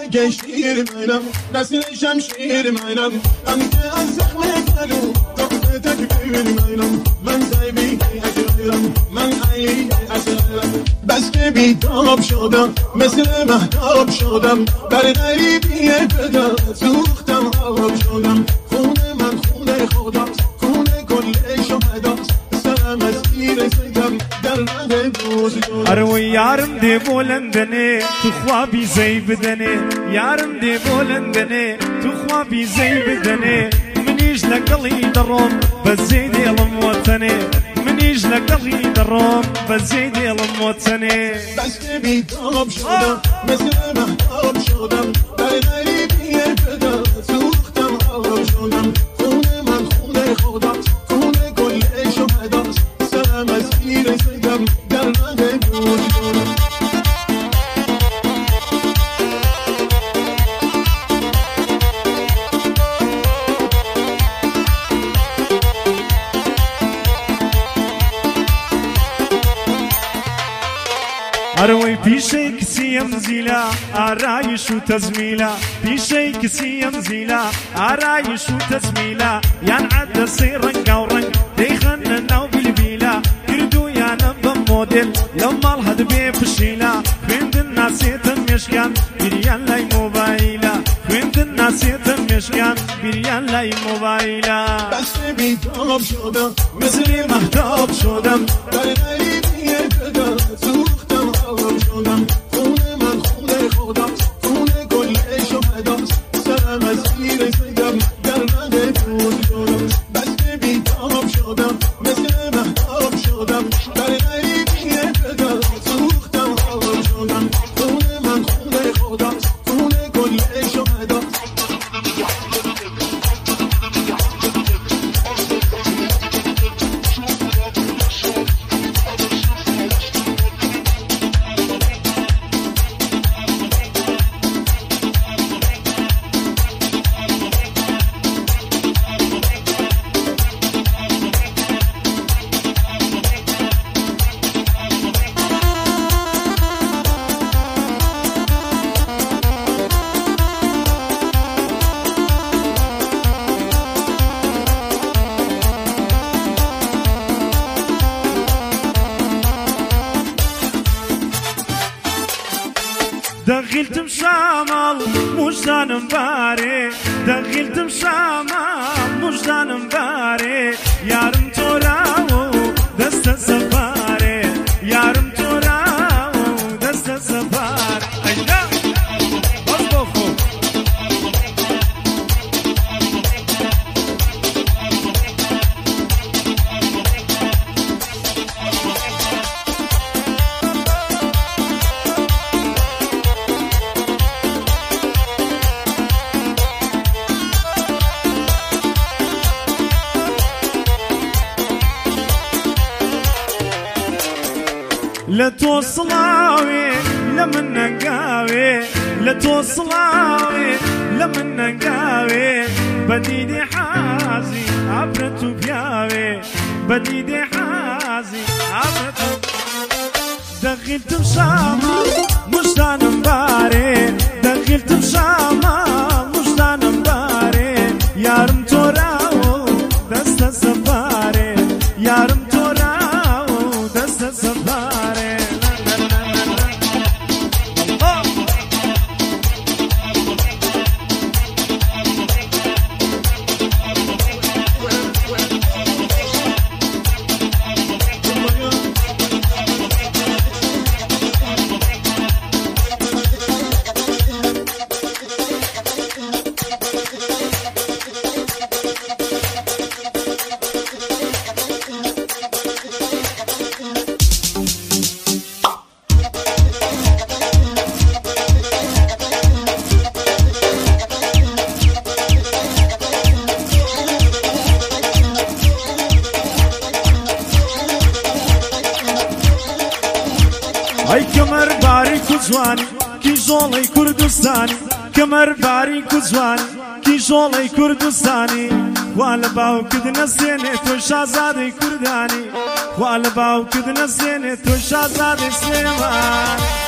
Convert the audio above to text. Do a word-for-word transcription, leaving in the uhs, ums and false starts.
که شیر منم نسل شمشیر منم هم که از زخم قلو تخت تکبیر منم من زیبی اجرم من علی اجرم بس که بیتاب شدم مثل مهتاب شدم بر غریبی فدا سوختم آب شدم خونه من خونه خداست خونه کل شهداست سرم از تیر سیدم در راه بزرگ اروی یارم دی بلندنه تو خوابی زی بدنه یارم دی بلندنه تو خوابی زی بدنه منیش لقلی درم بزی دیلم وطنه منیش لقلی درم بزی دیلم وطنه بس که بیتاب شدم مثل مهتاب شدم در غریبی فدا سوختم آب شدم خونه من خونه خداست خونه کل شهداست سرم از تیر سیدم در راه بزرگ اروی پیشه کسیم زیلا آرایش و تزمیلا پیشه کسیم زیلا آرایش و تزمیلا یان عدسی رنگ و رنگ دیخن ناو بالبیلا گردو یانم بمودل لما الهد بی پشیلا خویند ناسیت مشکان بیریان لای موبایلا خویند ناسیت مشکان بیریان لای موبایلا بس که بیتاب شدم مثل مهتاب شدم در غریبی فدا سوختم آب شدم خونه من خونه خداست خونه کل شهداست سرم از تیر سیدم در راه بزرگ شدم بس که بیتاب شدم مثل مهتاب شدم در غریبی فدا سوختم آب شدم خونه من خونه خداست خونه کل شهداست دخلتم شمال مجدانم باره دخلتم شمال مجدانم باره یارم تو راو دست سفاره یارم تو راو دست سفاره اینا باز بخو لتوصلاوي لمن نقاوي لتوصلاوي لمن نقاوي بديدي حازي عبرتو بياوي بديدي حازي عبرتو دخلت بشامة مجدان مباري دخلت بشامة مجدان مباري يارم توراو دست سفاري يارم توراو دست سفاري ای کمر باریک و جوانی کی جوڵەی کوردستانی کمر باریک و جوانی کی جوڵەی کوردستانی وا لە باوکت نەسێنێ تۆ شازادەی کوردانی وا لە باوکت نەسێنێ تۆ شازادەی سلێمان